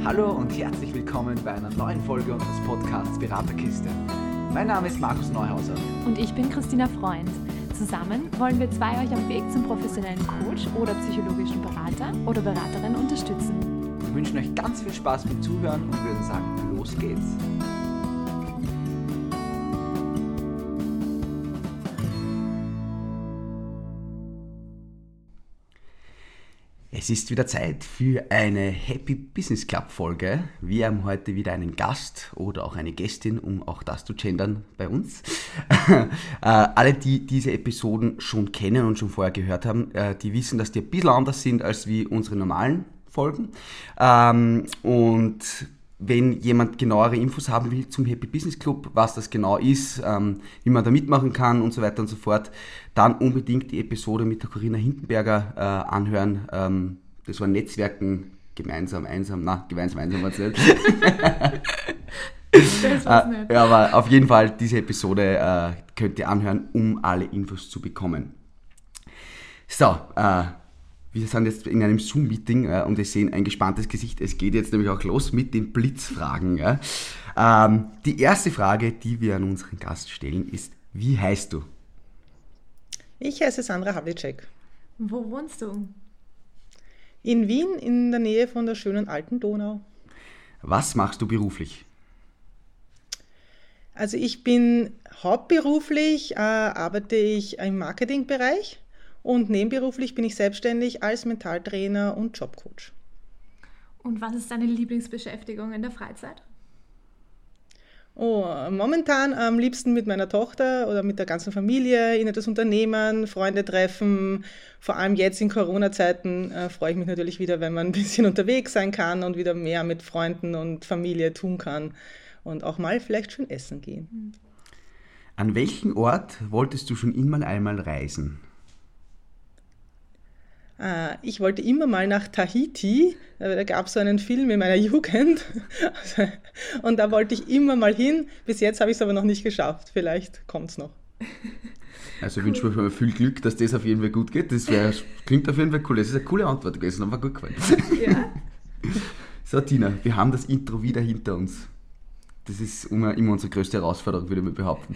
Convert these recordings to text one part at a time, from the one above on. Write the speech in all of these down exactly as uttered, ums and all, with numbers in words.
Hallo und herzlich willkommen bei einer neuen Folge unseres Podcasts Beraterkiste. Mein Name ist Markus Neuhauser. Und ich bin Christina Freund. Zusammen wollen wir zwei euch am Weg zum professionellen Coach oder psychologischen Berater oder Beraterin unterstützen. Wir wünschen euch ganz viel Spaß beim Zuhören und würden sagen, los geht's. Es ist wieder Zeit für eine Happy Business Club Folge. Wir haben heute wieder einen Gast oder auch eine Gästin, um auch das zu gendern bei uns. äh, alle, die diese Episoden schon kennen und schon vorher gehört haben, äh, die wissen, dass die ein bisschen anders sind als wie unsere normalen Folgen. Ähm, und wenn jemand genauere Infos haben will zum Happy Business Club, was das genau ist, ähm, wie man da mitmachen kann und so weiter und so fort, dann unbedingt die Episode mit der Corinna Hindenberger äh, anhören. Ähm, das war Netzwerken gemeinsam, einsam, na, gemeinsam, einsam war es nicht. Das war's nicht. Ja, aber auf jeden Fall, diese Episode äh, könnt ihr anhören, um alle Infos zu bekommen. So, äh, wir sind jetzt in einem Zoom-Meeting äh, und wir sehen ein gespanntes Gesicht. Es geht jetzt nämlich auch los mit den Blitzfragen. Ja. Ähm, die erste Frage, die wir an unseren Gast stellen, ist: Wie heißt du? Ich heiße Sandra Havlicek. Wo wohnst du? In Wien, in der Nähe von der schönen alten Donau. Was machst du beruflich? Also ich bin hauptberuflich, äh, arbeite ich im Marketingbereich. Und nebenberuflich bin ich selbstständig als Mentaltrainer und Jobcoach. Und was ist deine Lieblingsbeschäftigung in der Freizeit? Oh, momentan am liebsten mit meiner Tochter oder mit der ganzen Familie, in das Unternehmen, Freunde treffen. Vor allem jetzt in Corona-Zeiten äh, freue ich mich natürlich wieder, wenn man ein bisschen unterwegs sein kann und wieder mehr mit Freunden und Familie tun kann und auch mal vielleicht schön essen gehen. An welchen Ort wolltest du schon immer einmal reisen? Ich wollte immer mal nach Tahiti, da gab es so einen Film in meiner Jugend und da wollte ich immer mal hin. Bis jetzt habe ich es aber noch nicht geschafft, vielleicht kommt es noch. Also cool. Wünsche mir viel Glück, dass das auf jeden Fall gut geht. Das wär, klingt auf jeden Fall cool, das ist eine coole Antwort gewesen, aber gut gefallen. Ja. So Tina, wir haben das Intro wieder hinter uns. Das ist immer, immer unsere größte Herausforderung, würde ich mal behaupten.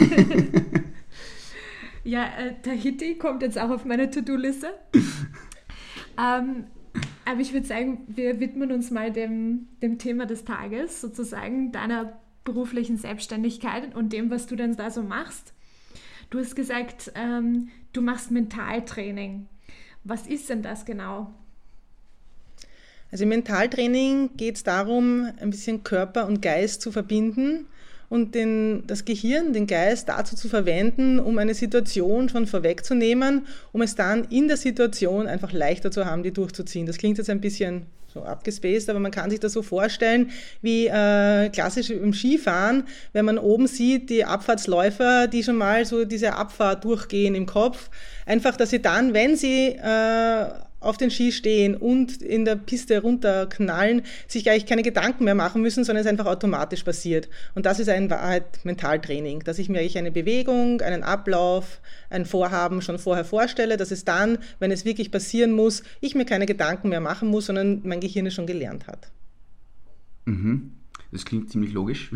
Ja, äh, Tahiti kommt jetzt auch auf meine To-Do-Liste. ähm, aber ich würde sagen, wir widmen uns mal dem, dem Thema des Tages, sozusagen deiner beruflichen Selbstständigkeit und dem, was du denn da so machst. Du hast gesagt, ähm, du machst Mentaltraining. Was ist denn das genau? Also im Mentaltraining geht es darum, ein bisschen Körper und Geist zu verbinden und den, das Gehirn, den Geist dazu zu verwenden, um eine Situation schon vorwegzunehmen, um es dann in der Situation einfach leichter zu haben, die durchzuziehen. Das klingt jetzt ein bisschen so abgespaced, aber man kann sich das so vorstellen, wie äh, klassisch im Skifahren, wenn man oben sieht, die Abfahrtsläufer, die schon mal so diese Abfahrt durchgehen im Kopf, einfach, dass sie dann, wenn sie äh, auf den Ski stehen und in der Piste runterknallen, sich eigentlich keine Gedanken mehr machen müssen, sondern es einfach automatisch passiert. Und das ist in Wahrheit Mentaltraining, dass ich mir eigentlich eine Bewegung, einen Ablauf, ein Vorhaben schon vorher vorstelle, dass es dann, wenn es wirklich passieren muss, ich mir keine Gedanken mehr machen muss, sondern mein Gehirn es schon gelernt hat. Mhm. Das klingt ziemlich logisch.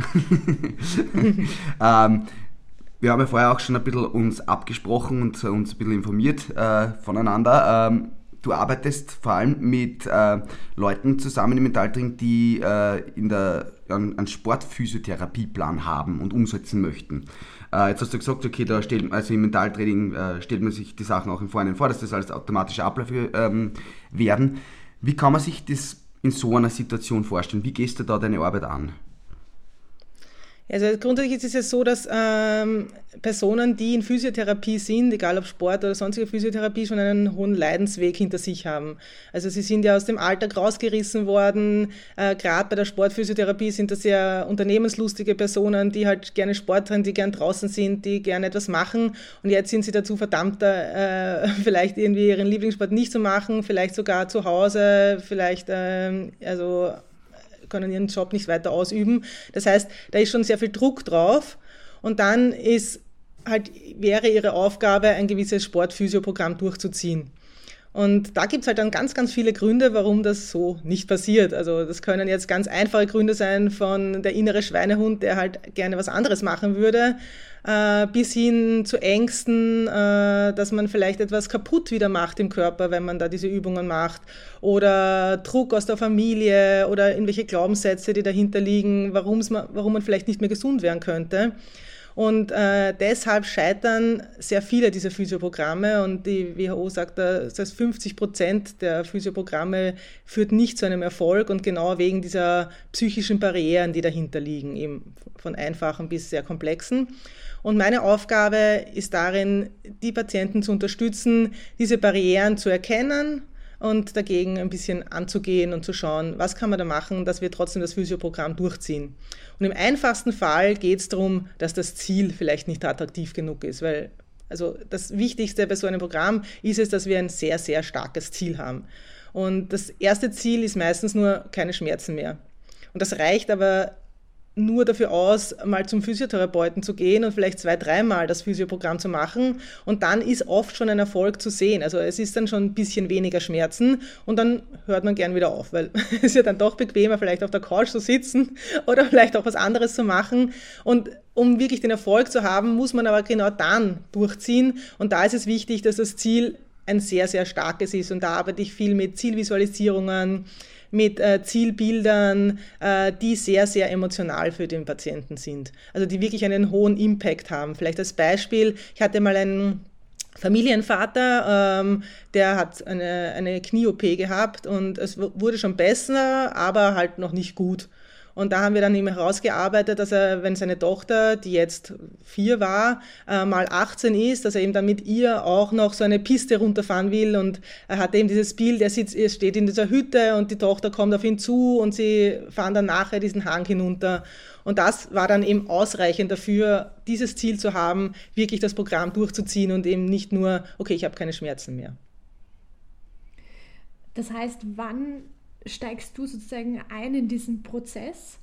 ähm, wir haben ja vorher auch schon ein bisschen uns abgesprochen und uns ein bisschen informiert äh, voneinander. Ähm, Du arbeitest vor allem mit äh, Leuten zusammen im Mentaltraining, die äh, in der, an, einen Sportphysiotherapieplan haben und umsetzen möchten. Äh, jetzt hast du gesagt, okay, da stellt, also im Mentaltraining äh, stellt man sich die Sachen auch im Vorhinein vor, dass das alles automatische Abläufe ähm, werden. Wie kann man sich das in so einer Situation vorstellen? Wie gehst du da deine Arbeit an? Also grundsätzlich ist es ja so, dass ähm, Personen, die in Physiotherapie sind, egal ob Sport oder sonstige Physiotherapie, schon einen hohen Leidensweg hinter sich haben. Also sie sind ja aus dem Alltag rausgerissen worden. Äh, Gerade bei der Sportphysiotherapie sind das ja unternehmenslustige Personen, die halt gerne Sport treiben, die gern draußen sind, die gerne etwas machen. Und jetzt sind sie dazu verdammt, äh, vielleicht irgendwie ihren Lieblingssport nicht zu machen, vielleicht sogar zu Hause, vielleicht äh, also können ihren Job nicht weiter ausüben. Das heißt, da ist schon sehr viel Druck drauf und dann ist halt, wäre ihre Aufgabe, ein gewisses Sportphysioprogramm durchzuziehen. Und da gibt es halt dann ganz, ganz viele Gründe, warum das so nicht passiert. Also das können jetzt ganz einfache Gründe sein von der innere Schweinehund, der halt gerne was anderes machen würde, äh, bis hin zu Ängsten, äh, dass man vielleicht etwas kaputt wieder macht im Körper, wenn man da diese Übungen macht. Oder Druck aus der Familie oder irgendwelche Glaubenssätze, die dahinter liegen, warum's man, warum man vielleicht nicht mehr gesund werden könnte. Und äh, deshalb scheitern sehr viele dieser Physioprogramme und die W H O sagt, das heißt fünfzig Prozent der Physioprogramme führt nicht zu einem Erfolg und genau wegen dieser psychischen Barrieren, die dahinter liegen, eben von einfachen bis sehr komplexen. Und meine Aufgabe ist darin, die Patienten zu unterstützen, diese Barrieren zu erkennen und dagegen ein bisschen anzugehen und zu schauen, was kann man da machen, dass wir trotzdem das Physioprogramm durchziehen. Und im einfachsten Fall geht es darum, dass das Ziel vielleicht nicht attraktiv genug ist, weil also das Wichtigste bei so einem Programm ist es, dass wir ein sehr, sehr starkes Ziel haben. Und das erste Ziel ist meistens nur keine Schmerzen mehr. Und das reicht aber nur dafür aus, mal zum Physiotherapeuten zu gehen und vielleicht zwei, dreimal das Physioprogramm zu machen und dann ist oft schon ein Erfolg zu sehen. Also es ist dann schon ein bisschen weniger Schmerzen und dann hört man gern wieder auf, weil es ist ja dann doch bequemer, vielleicht auf der Couch zu sitzen oder vielleicht auch was anderes zu machen. Und um wirklich den Erfolg zu haben, muss man aber genau dann durchziehen und da ist es wichtig, dass das Ziel ein sehr, sehr starkes ist und da arbeite ich viel mit Zielvisualisierungen, mit äh, Zielbildern, äh, die sehr, sehr emotional für den Patienten sind. Also die wirklich einen hohen Impact haben. Vielleicht als Beispiel, ich hatte mal einen Familienvater, ähm, der hat eine, eine Knie-O P gehabt und es w- wurde schon besser, aber halt noch nicht gut. Und da haben wir dann eben herausgearbeitet, dass er, wenn seine Tochter, die jetzt vier war, äh, mal achtzehn ist, dass er eben dann mit ihr auch noch so eine Piste runterfahren will. Und er hatte eben dieses Bild, er, sitzt, er steht in dieser Hütte und die Tochter kommt auf ihn zu und sie fahren dann nachher diesen Hang hinunter. Und das war dann eben ausreichend dafür, dieses Ziel zu haben, wirklich das Programm durchzuziehen und eben nicht nur, okay, ich habe keine Schmerzen mehr. Das heißt, wann steigst du sozusagen ein in diesen Prozess?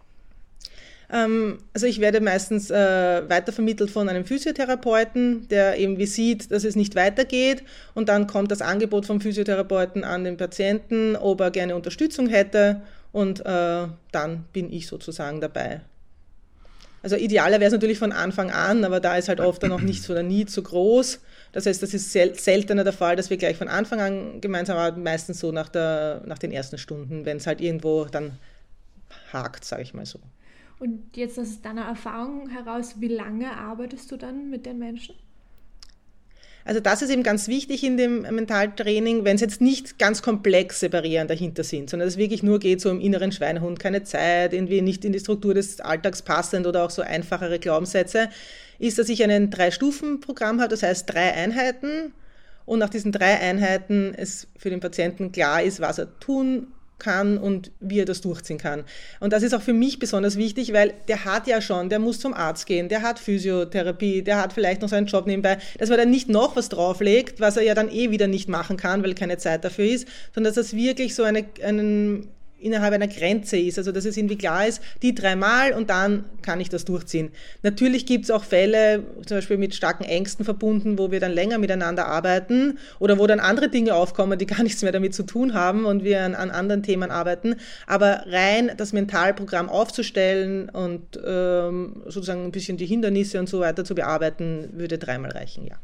Ähm, also ich werde meistens äh, weitervermittelt von einem Physiotherapeuten, der irgendwie sieht, dass es nicht weitergeht und dann kommt das Angebot vom Physiotherapeuten an den Patienten, ob er gerne Unterstützung hätte und äh, dann bin ich sozusagen dabei. Also idealer wäre es natürlich von Anfang an, aber da ist halt oft dann noch nicht so der Need so groß. Das heißt, das ist sel- seltener der Fall, dass wir gleich von Anfang an gemeinsam arbeiten, meistens so nach, der, nach den ersten Stunden, wenn es halt irgendwo dann hakt, sage ich mal so. Und jetzt aus deiner Erfahrung heraus, wie lange arbeitest du dann mit den Menschen? Also das ist eben ganz wichtig in dem Mentaltraining, wenn es jetzt nicht ganz komplexe Barrieren dahinter sind, sondern es wirklich nur geht so im inneren Schweinehund, keine Zeit, irgendwie nicht in die Struktur des Alltags passend oder auch so einfachere Glaubenssätze, ist, dass ich ein Drei-Stufen-Programm habe, das heißt drei Einheiten und nach diesen drei Einheiten es für den Patienten klar ist, was er tun kann und wie er das durchziehen kann. Und das ist auch für mich besonders wichtig, weil der hat ja schon, der muss zum Arzt gehen, der hat Physiotherapie, der hat vielleicht noch seinen Job nebenbei, dass man dann nicht noch was drauflegt, was er ja dann eh wieder nicht machen kann, weil keine Zeit dafür ist, sondern dass das wirklich so eine, einen, innerhalb einer Grenze ist, also dass es irgendwie klar ist, die dreimal und dann kann ich das durchziehen. Natürlich gibt es auch Fälle, zum Beispiel mit starken Ängsten verbunden, wo wir dann länger miteinander arbeiten oder wo dann andere Dinge aufkommen, die gar nichts mehr damit zu tun haben und wir an, an anderen Themen arbeiten, aber rein das Mentalprogramm aufzustellen und ähm, sozusagen ein bisschen die Hindernisse und so weiter zu bearbeiten, würde dreimal reichen, ja.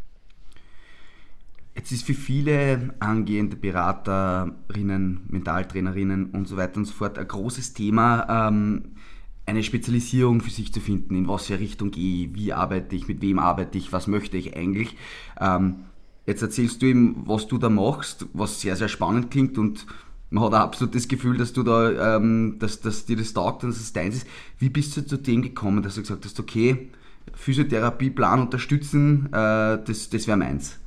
Jetzt ist für viele angehende Beraterinnen, Mentaltrainerinnen und so weiter und so fort ein großes Thema, ähm, eine Spezialisierung für sich zu finden, in was für Richtung gehe ich, wie arbeite ich, mit wem arbeite ich, was möchte ich eigentlich. Ähm, jetzt erzählst du ihm, was du da machst, was sehr, sehr spannend klingt und man hat ein absolutes Gefühl, dass du da, ähm, dass, dass dir das taugt und dass es deins ist. Wie bist du zu dem gekommen, dass du gesagt hast, okay, Physiotherapieplan unterstützen, äh, das, das wäre meins?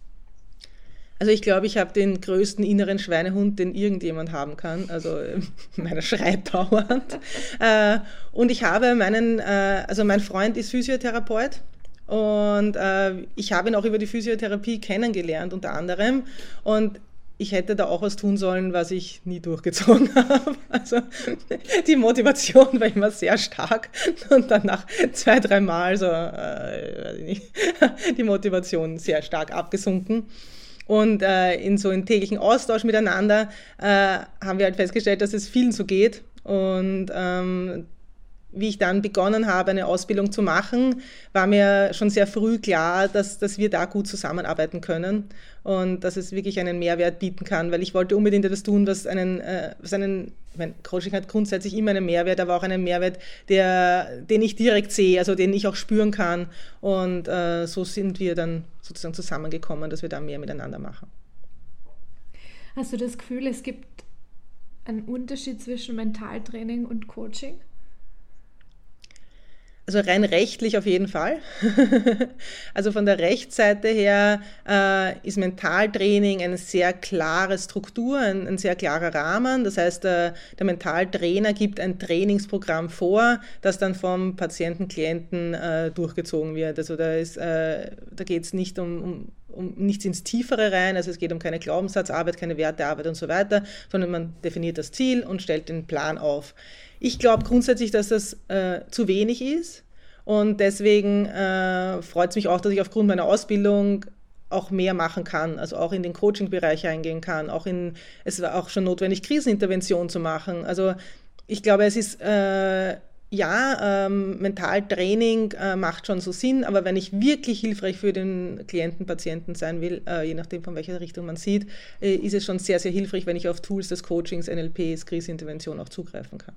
Also ich glaube, ich habe den größten inneren Schweinehund, den irgendjemand haben kann. Also meiner schreit dauernd. Äh, und ich habe meinen, äh, also mein Freund ist Physiotherapeut und äh, ich habe ihn auch über die Physiotherapie kennengelernt unter anderem und ich hätte da auch was tun sollen, was ich nie durchgezogen habe. Also die Motivation war immer sehr stark und dann nach zwei, drei Mal so äh, weiß ich nicht, die Motivation sehr stark abgesunken. Und äh, in so einem täglichen Austausch miteinander äh, haben wir halt festgestellt, dass es vielen so geht. Und ähm, wie ich dann begonnen habe, eine Ausbildung zu machen, war mir schon sehr früh klar, dass, dass wir da gut zusammenarbeiten können und dass es wirklich einen Mehrwert bieten kann, weil ich wollte unbedingt etwas tun, was einen, äh, was einen ich meine, Coaching hat grundsätzlich immer einen Mehrwert, aber auch einen Mehrwert, der, den ich direkt sehe, also den ich auch spüren kann. Und äh, so sind wir dann sozusagen zusammengekommen, dass wir da mehr miteinander machen. Hast du das Gefühl, es gibt einen Unterschied zwischen Mentaltraining und Coaching? Also rein rechtlich auf jeden Fall. Also von der Rechtsseite her äh, ist Mentaltraining eine sehr klare Struktur, ein, ein sehr klarer Rahmen. Das heißt, äh, der Mentaltrainer gibt ein Trainingsprogramm vor, das dann vom Patienten, Klienten äh, durchgezogen wird. Also da, ist, äh, da geht es nicht um, um um nichts ins Tiefere rein, also es geht um keine Glaubenssatzarbeit, keine Wertearbeit und so weiter, sondern man definiert das Ziel und stellt den Plan auf. Ich glaube grundsätzlich, dass das äh, zu wenig ist und deswegen äh, freut es mich auch, dass ich aufgrund meiner Ausbildung auch mehr machen kann, also auch in den Coaching-Bereich eingehen kann, auch in, es war auch schon notwendig, Krisenintervention zu machen. Also ich glaube, es ist äh, Ja, ähm, Mentaltraining äh, macht schon so Sinn, aber wenn ich wirklich hilfreich für den Klienten, Patienten sein will, äh, je nachdem von welcher Richtung man sieht, äh, ist es schon sehr, sehr hilfreich, wenn ich auf Tools des Coachings, N L Ps, Krisenintervention auch zugreifen kann.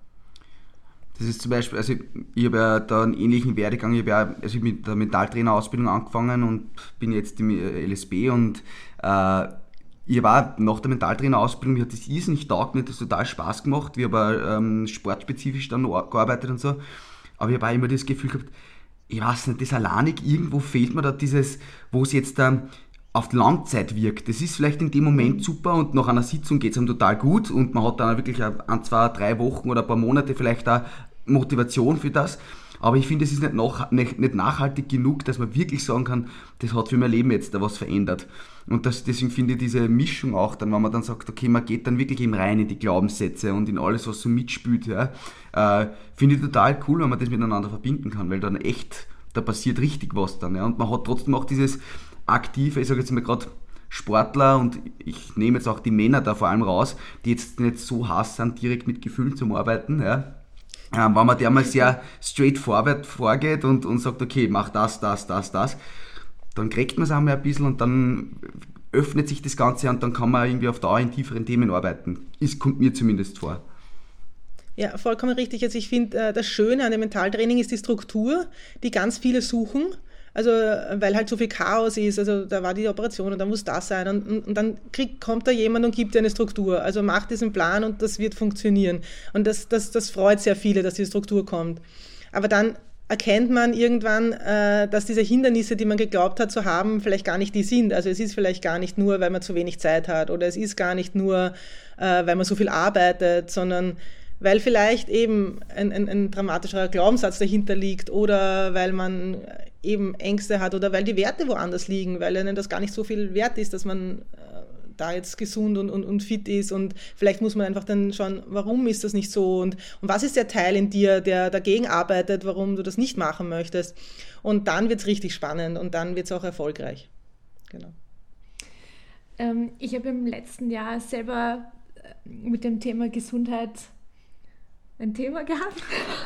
Das ist zum Beispiel, also ich habe ja da einen ähnlichen Werdegang, ich habe ja also ich mit der Mentaltrainerausbildung angefangen und bin jetzt im L S B und äh, ich war nach der Mentaltrainerausbildung, mir hat das irrsinnig taugt, mir hat das total Spaß gemacht, wir haben ähm, sportspezifisch dann noch gearbeitet und so, aber ich habe auch immer das Gefühl gehabt, ich weiß nicht, das alleinig, irgendwo fehlt mir da dieses, wo es jetzt ähm, auf die Langzeit wirkt. Das ist vielleicht in dem Moment super und nach einer Sitzung geht es einem total gut und man hat dann wirklich ein, zwei, drei Wochen oder ein paar Monate vielleicht auch Motivation für das. Aber ich finde, es ist nicht, nach, nicht, nicht nachhaltig genug, dass man wirklich sagen kann, das hat für mein Leben jetzt da was verändert. Und das, deswegen finde ich diese Mischung auch dann, wenn man dann sagt, okay, man geht dann wirklich eben rein in die Glaubenssätze und in alles, was so mitspielt, ja, äh, finde ich total cool, wenn man das miteinander verbinden kann, weil dann echt, da passiert richtig was dann. Ja. Und man hat trotzdem auch dieses aktive, ich sage jetzt mal gerade Sportler und ich nehme jetzt auch die Männer da vor allem raus, die jetzt nicht so heiß sind, direkt mit Gefühlen zum Arbeiten, ja. Ähm, wenn man der mal sehr straightforward vorgeht und, und sagt, okay, mach das, das, das, das, dann kriegt man es einmal ein bisschen und dann öffnet sich das Ganze und dann kann man irgendwie auf Dauer in tieferen Themen arbeiten. Das kommt mir zumindest vor. Ja, vollkommen richtig. Also ich finde, das Schöne an dem Mentaltraining ist die Struktur, die ganz viele suchen. Also, weil halt so viel Chaos ist, also da war die Operation und da muss das sein und, und, und dann kriegt, kommt da jemand und gibt dir eine Struktur. Also macht diesen Plan und das wird funktionieren. Und das, das, das freut sehr viele, dass die Struktur kommt. Aber dann erkennt man irgendwann, äh, dass diese Hindernisse, die man geglaubt hat zu haben, vielleicht gar nicht die sind. Also es ist vielleicht gar nicht nur, weil man zu wenig Zeit hat oder es ist gar nicht nur, äh, weil man so viel arbeitet, sondern weil vielleicht eben ein, ein, ein dramatischerer Glaubenssatz dahinter liegt oder weil man eben Ängste hat oder weil die Werte woanders liegen, weil einem das gar nicht so viel wert ist, dass man äh, da jetzt gesund und, und, und fit ist und vielleicht muss man einfach dann schauen, warum ist das nicht so und, und was ist der Teil in dir, der dagegen arbeitet, warum du das nicht machen möchtest und dann wird es richtig spannend und dann wird es auch erfolgreich. Genau. Ähm, ich habe im letzten Jahr selber mit dem Thema Gesundheit ein Thema gehabt.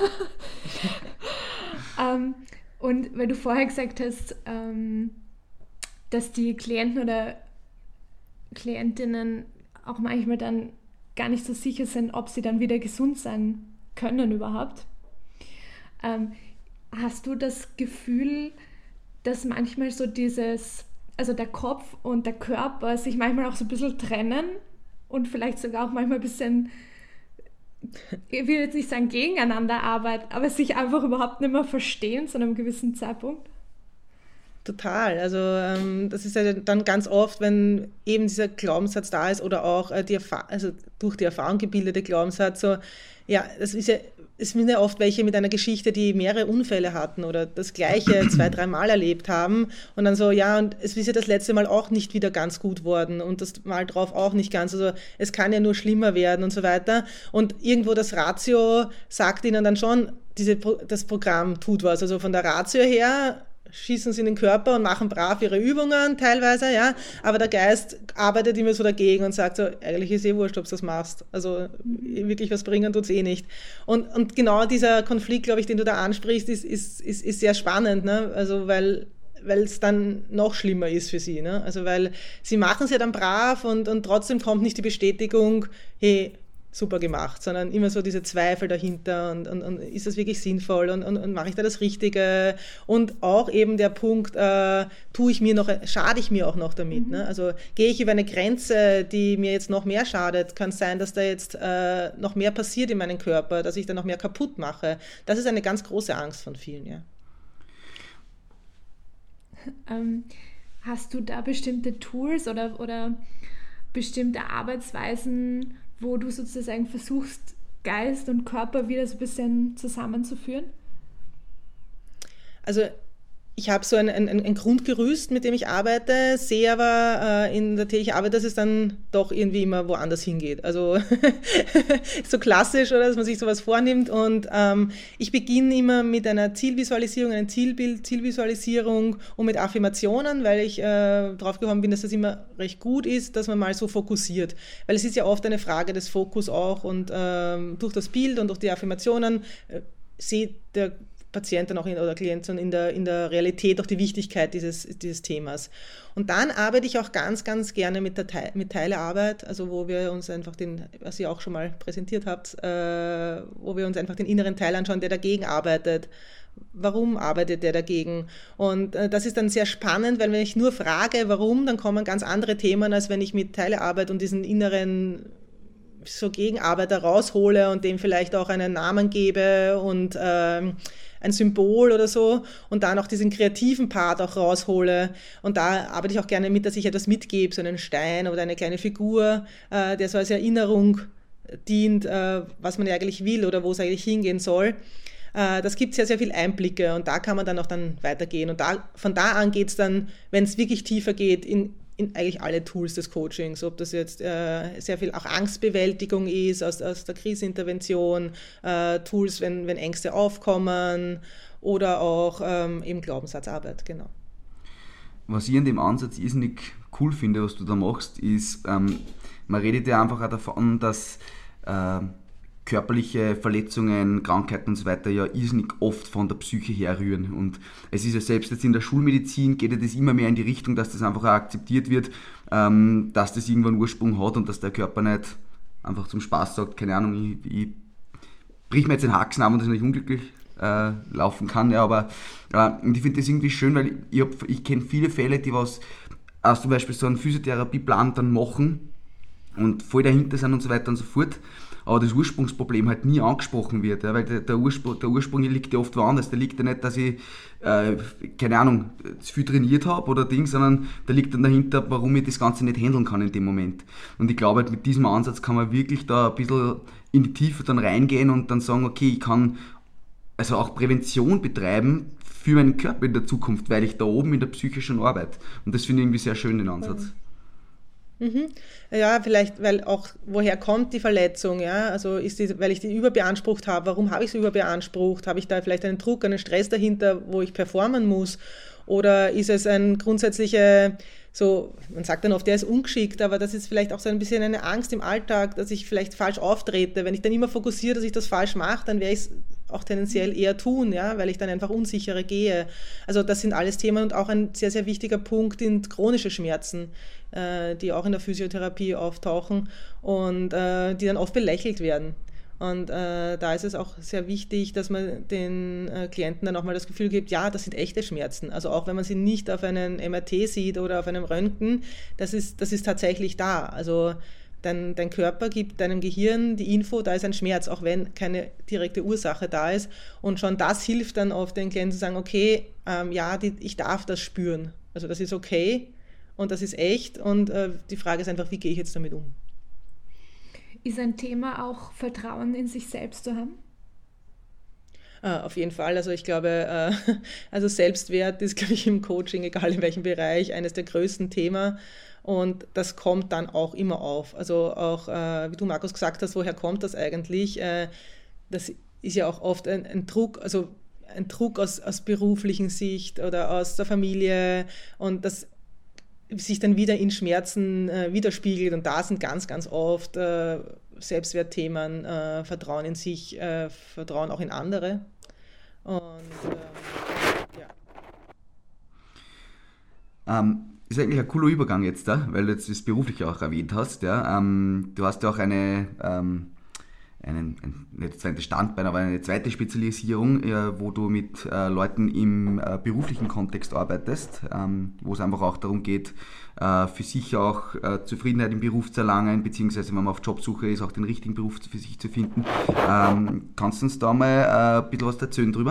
ähm, und weil du vorher gesagt hast, ähm, dass die Klienten oder Klientinnen auch manchmal dann gar nicht so sicher sind, ob sie dann wieder gesund sein können überhaupt. Ähm, hast du das Gefühl, dass manchmal so dieses, also der Kopf und der Körper sich manchmal auch so ein bisschen trennen und vielleicht sogar auch manchmal ein bisschen, ich will jetzt nicht sagen gegeneinander arbeiten, aber sich einfach überhaupt nicht mehr verstehen zu einem gewissen Zeitpunkt? Total, also ähm, das ist ja dann ganz oft, wenn eben dieser Glaubenssatz da ist oder auch äh, die Erfa- also durch die Erfahrung gebildete Glaubenssatz, so, ja, das ist ja, es sind ja oft welche mit einer Geschichte, die mehrere Unfälle hatten oder das Gleiche zwei, dreimal erlebt haben und dann so, ja, und es ist ja das letzte Mal auch nicht wieder ganz gut worden und das Mal drauf auch nicht ganz, also es kann ja nur schlimmer werden und so weiter und irgendwo das Ratio sagt ihnen dann schon, diese, das Programm tut was, also von der Ratio her schießen sie in den Körper und machen brav ihre Übungen teilweise, ja, aber der Geist arbeitet immer so dagegen und sagt so, eigentlich ist eh wurscht, ob du das machst, also wirklich was bringen tut's eh nicht. Und, und genau dieser Konflikt, glaube ich, den du da ansprichst, ist, ist, ist, ist sehr spannend, ne? Also weil weil es dann noch schlimmer ist für sie, ne? Also weil sie machen es ja dann brav und, und trotzdem kommt nicht die Bestätigung, hey, super gemacht, sondern immer so diese Zweifel dahinter und, und, und ist das wirklich sinnvoll und, und, und mache ich da das Richtige und auch eben der Punkt, äh, tue ich mir noch, schade ich mir auch noch damit, mhm. ne? Also gehe ich über eine Grenze, die mir jetzt noch mehr schadet, kann es sein, dass da jetzt äh, noch mehr passiert in meinem Körper, dass ich da noch mehr kaputt mache. Das ist eine ganz große Angst von vielen, ja. Ähm, hast du da bestimmte Tools oder, oder bestimmte Arbeitsweisen, wo du sozusagen versuchst, Geist und Körper wieder so ein bisschen zusammenzuführen? Also ich habe so ein, ein, ein Grundgerüst, mit dem ich arbeite, sehe aber äh, in der täglichen Arbeit, dass es dann doch irgendwie immer woanders hingeht. Also so klassisch, oder dass man sich sowas vornimmt. Und ähm, ich beginne immer mit einer Zielvisualisierung, einer Zielbild, Zielvisualisierung und mit Affirmationen, weil ich äh, drauf gekommen bin, dass das immer recht gut ist, dass man mal so fokussiert. Weil es ist ja oft eine Frage des Fokus auch und ähm, durch das Bild und durch die Affirmationen äh, sieht der Patient dann auch in, oder Klient in der, in der Realität auch die Wichtigkeit dieses, dieses Themas. Und dann arbeite ich auch ganz, ganz gerne mit der Teil, mit Teilearbeit, also wo wir uns einfach den, was ihr auch schon mal präsentiert habt, äh, wo wir uns einfach den inneren Teil anschauen, der dagegen arbeitet. Warum arbeitet der dagegen? Und äh, das ist dann sehr spannend, weil wenn ich nur frage, warum, dann kommen ganz andere Themen, als wenn ich mit Teilearbeit und diesen inneren so Gegenarbeiter raushole und dem vielleicht auch einen Namen gebe und ähm, ein Symbol oder so und dann auch diesen kreativen Part auch raushole. Und da arbeite ich auch gerne mit, dass ich etwas mitgebe, so einen Stein oder eine kleine Figur, äh, der so als Erinnerung dient, äh, was man ja eigentlich will oder wo es eigentlich hingehen soll. Äh, das gibt sehr, sehr viele Einblicke und da kann man dann auch dann weitergehen. Und da, von da an geht es dann, wenn es wirklich tiefer geht, in in eigentlich alle Tools des Coachings, ob das jetzt äh, sehr viel auch Angstbewältigung ist, aus, aus der Krisenintervention, äh, Tools, wenn, wenn Ängste aufkommen oder auch ähm, eben Glaubenssatzarbeit, genau. Was ich in dem Ansatz irrsinnig cool finde, was du da machst, ist, ähm, man redet ja einfach auch davon, dass äh, körperliche Verletzungen, Krankheiten und so weiter ja irrsinnig oft von der Psyche herrühren. Und es ist ja selbst jetzt in der Schulmedizin, geht ja das immer mehr in die Richtung, dass das einfach auch akzeptiert wird, ähm, dass das irgendwann Ursprung hat und dass der Körper nicht einfach zum Spaß sagt, keine Ahnung, ich, ich brich mir jetzt den Haxen ab und das nicht unglücklich äh, laufen kann. Ja, aber äh, und ich finde das irgendwie schön, weil ich, ich, ich kenne viele Fälle, die was aus zum Beispiel so einen Physiotherapieplan dann machen und voll dahinter sind und so weiter und so fort, aber das Ursprungsproblem halt nie angesprochen wird, ja, weil der, der, Ursprung, der Ursprung liegt ja oft woanders. Der liegt ja nicht, dass ich, äh, keine Ahnung, zu viel trainiert habe oder Ding, sondern der liegt dann dahinter, warum ich das Ganze nicht handeln kann in dem Moment. Und ich glaube, halt mit diesem Ansatz kann man wirklich da ein bisschen in die Tiefe dann reingehen und dann sagen, okay, ich kann also auch Prävention betreiben für meinen Körper in der Zukunft, weil ich da oben in der Psyche schon arbeite. Und das finde ich irgendwie sehr schön, den Ansatz. Mhm. Mhm. Ja, vielleicht, weil auch, woher kommt die Verletzung, ja, also ist die, weil ich die überbeansprucht habe, warum habe ich sie überbeansprucht, habe ich da vielleicht einen Druck, einen Stress dahinter, wo ich performen muss, oder ist es ein grundsätzlicher, so, man sagt dann oft, der ist ungeschickt, aber das ist vielleicht auch so ein bisschen eine Angst im Alltag, dass ich vielleicht falsch auftrete, wenn ich dann immer fokussiere, dass ich das falsch mache, dann werde ich es auch tendenziell eher tun, ja, weil ich dann einfach unsicherer gehe. Also das sind alles Themen und auch ein sehr, sehr wichtiger Punkt sind chronische Schmerzen, äh, die auch in der Physiotherapie auftauchen und äh, die dann oft belächelt werden. Und äh, da ist es auch sehr wichtig, dass man den äh, Klienten dann auch mal das Gefühl gibt, ja, das sind echte Schmerzen. Also auch wenn man sie nicht auf einem M R T sieht oder auf einem Röntgen, das ist, das ist tatsächlich da. Also Dein, dein Körper gibt deinem Gehirn die Info, da ist ein Schmerz, auch wenn keine direkte Ursache da ist. Und schon das hilft dann oft den Klienten zu sagen, okay, ähm, ja, die, ich darf das spüren. Also das ist okay und das ist echt. Und äh, die Frage ist einfach, wie gehe ich jetzt damit um? Ist ein Thema auch Vertrauen in sich selbst zu haben? Uh, auf jeden Fall. Also ich glaube, uh, also Selbstwert ist, glaube ich, im Coaching, egal in welchem Bereich, eines der größten Themen. Und das kommt dann auch immer auf. Also auch, uh, wie du, Markus, gesagt hast, woher kommt das eigentlich? Uh, das ist ja auch oft ein, ein Druck, also ein Druck aus, aus beruflichen Sicht oder aus der Familie und das sich dann wieder in Schmerzen äh, widerspiegelt. Und da sind ganz, ganz oft äh, Selbstwertthemen, äh, Vertrauen in sich, äh, Vertrauen auch in andere. Und äh, ja. Ähm, ist eigentlich ein cooler Übergang jetzt da, weil du jetzt das Berufliche auch erwähnt hast. Ja? Ähm, du hast ja auch eine, ähm, einen, ein, nicht ein zweites Standbein, aber eine zweite Spezialisierung, äh, wo du mit äh, Leuten im äh, beruflichen Kontext arbeitest, ähm, wo es einfach auch darum geht, äh, für sich auch äh, Zufriedenheit im Beruf zu erlangen, beziehungsweise wenn man auf Jobsuche ist, auch den richtigen Beruf für sich zu finden. Ähm, kannst du uns da mal äh, ein bisschen was erzählen drüber?